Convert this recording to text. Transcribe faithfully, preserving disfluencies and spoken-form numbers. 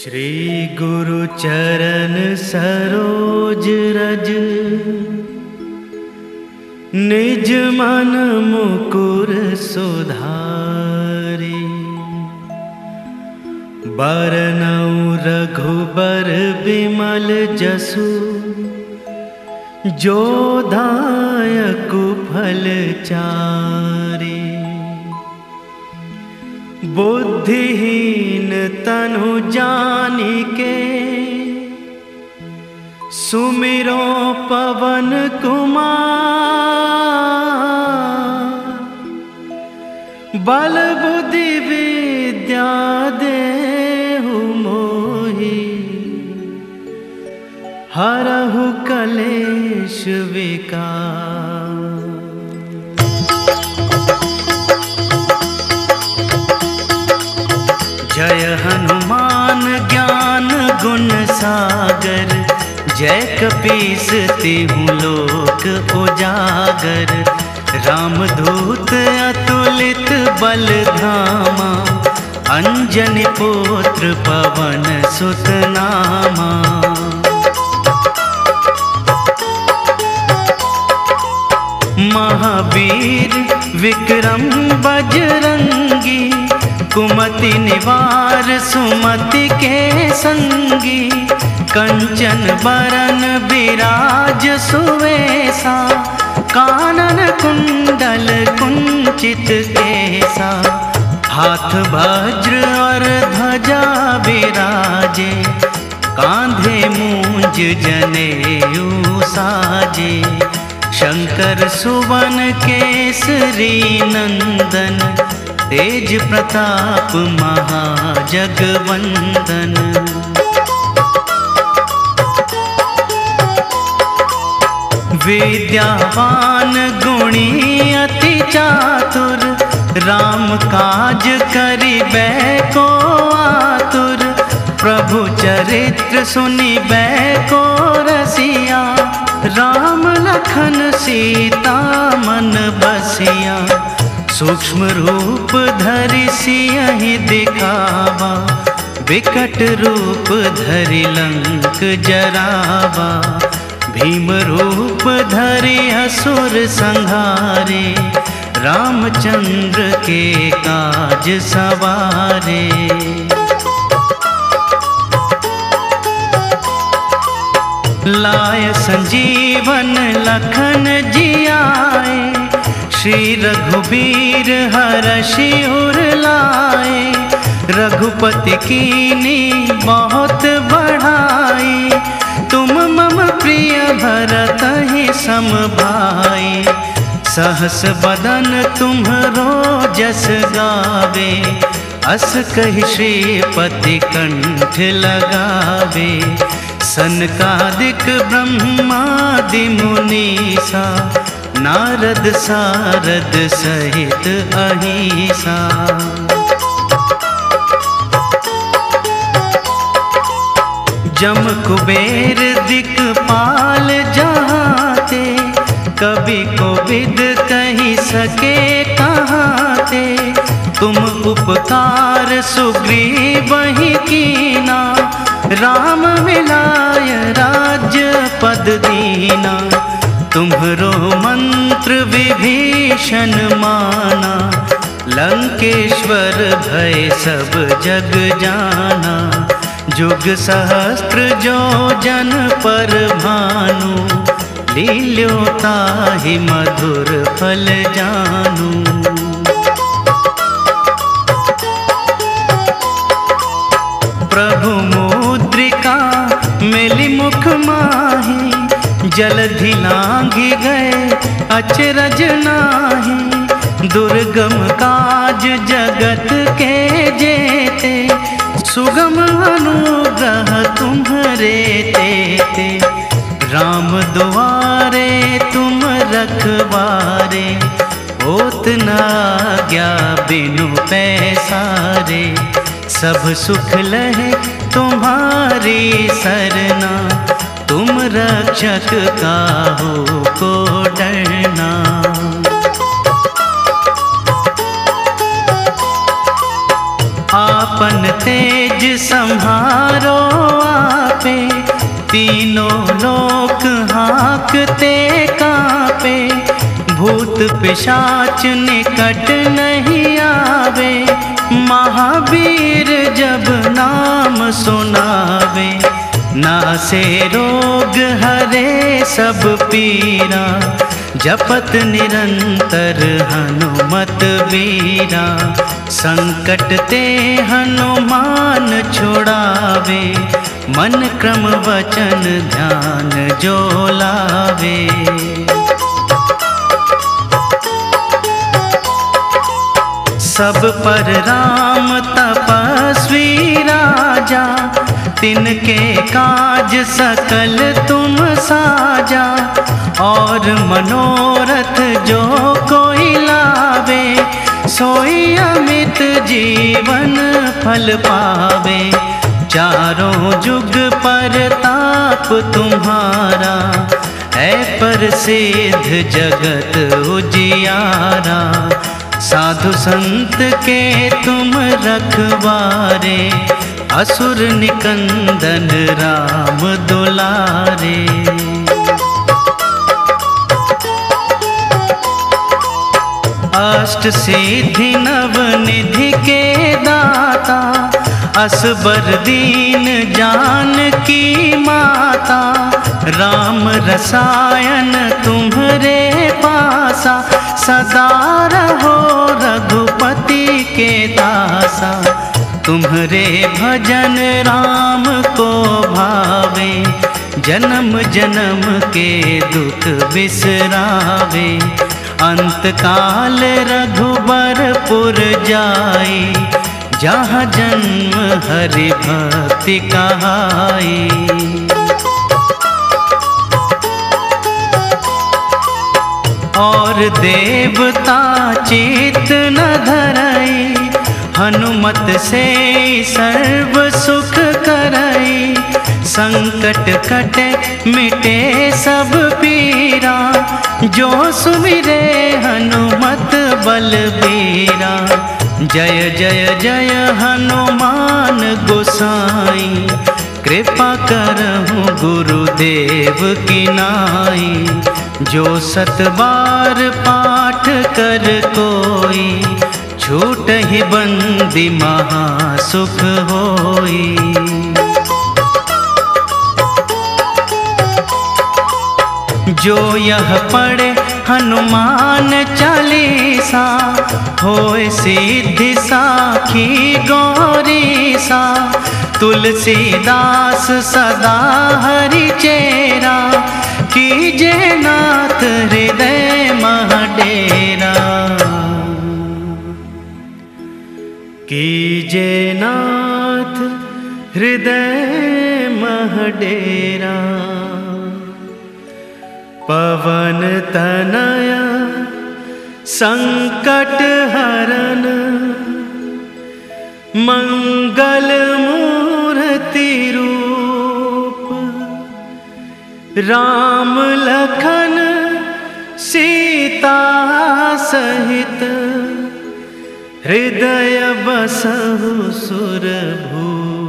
श्री गुरु चरण सरोज रज, निज मन मुकुर सुधारी। बरनउँ रघुबर बिमल जसु, जो दायकु फल चारि। बुद्धिहीन तनु जानिके, सुमिरो पवन कुमार। बल बुद्धि विद्या देहु मोहि, हरहु कलेश विकार। जय हनुमान ज्ञान गुण सागर, जय कपीस तिहुँ लोक उजागर। रामदूत अतुलित बल धामा, अंजनी पुत्र पवन सुत नामा। महावीर विक्रम बजरंगी, कुमति निवार सुमति के संगी। कंचन बरन बिराज सुवेसा, कानन कुंडल कुंचित केसा। हाथ वज्र और ध्वजा बिराजे, कांधे मूंज जनेऊ साजे। शंकर सुवन केसरी नंदन, तेज प्रताप महाजगवंदन। विद्यावान गुणी अति चातुर, राम काज करिबे को आतुर। प्रभु चरित्र सुनिबे को रसिया, राम लखन सीता मन बसिया। सूक्ष्म रूप धरि सियहि दिखावा, विकट रूप धरि लंक जरावा। भीम रूप धरि असुर संहारे, रामचंद्र के काज सवारे। लाय संजीवन लखन जियाए, श्री रघुबीर हरषि उर लाए। रघुपति कीन्ही बहुत बढ़ाई, तुम मम प्रिय भरतहि सम भाई। सहस बदन तुम्हरो जस गावे, अस कहि श्रीपति कंठ लगावे। सनकादिक ब्रह्मादि मुनीसा, नारद सारद सहित अहिसा। जम कुबेर दिक्पाल जहाते, कवि कोविद कहि सके कहाते। तुम उपकार सुग्रीवहि कीना, राम मिलाय राज्य पद दीना। तुम्हरो मंत्र विभीषण माना, लंकेश्वर भय सब जग जाना। जुग सहस्त्र जो जन पर भानु, लील्यो ताहि मधुर फल जानू। प्रभु मुद्रिका मिली मुख माही, जलधि लांघि गए अचरज नाही। दुर्गम काज जगत के जेते, सुगम अनुग्रह तुम्हरे तेते। राम दुआरे तुम रखवारे, होत न आज्ञा बिनु पैसारे। सब सुख लहे तुम्हारी सरना, तुम रक्षक काहू को डरना। आपन तेज संहारो आपे, तीनों लोक हाँकते कांपे, भूत पिशाच निकट नहीं आवे, महावीर जब नाम सुनावे, नासे रोग हरे सब पीरा, जपत निरंतर हनुमत बीरा, संकट ते हनुमान छुड़ावे, मन क्रम वचन ध्यान जो लावे। सब पर राम तपस्वी राजा, तिनके काज सकल तुम साजा, और मनोरथ जो कोई लावे, सोई अमित जीवन फल पावे। चारों जुग पर ताप तुम्हारा, है प्रसिद्ध जगत उजियारा, साधु संत के तुम रखवारे, असुर निकंदन राम दुलारे। अष्ट सिद्धि नव निधि के दाता, असबर दीन जानकी माता, राम रसायन तुम्हरे पासा, सदा रहो रघुपति के दासा। तुम्हरे भजन राम को भावे, जन्म जन्म के दुख बिसरावे, अंत काल रघुबरपुर जाई, जहाँ जन्म हरि भक्ति कहाई। और देवता चित न धरई, हनुमत से सर्व सुख करई, संकट कटे मिटे सब पीरा, जो सुमिरे हनुमत बलबीरा। जय जय जय हनुमान गोसाई, कृपा करहु गुरुदेव की नाई। जो सत बार पाठ कर कोई, छूट ही बंदी महासुख होई। जो यह पढ़े हनुमान चालीसा, होए सिद्धि साखी गौरी सा। तुलसीदास सदा हरि चेरा, कीजे नाथ हृदय मह डेरा। कीजे नाथ हृदय मह डेरा, पवन तनया संकट हरन, मंगल मूर्ति रूप। राम लखन सीता सहित, हृदय बसहु सुरभूप।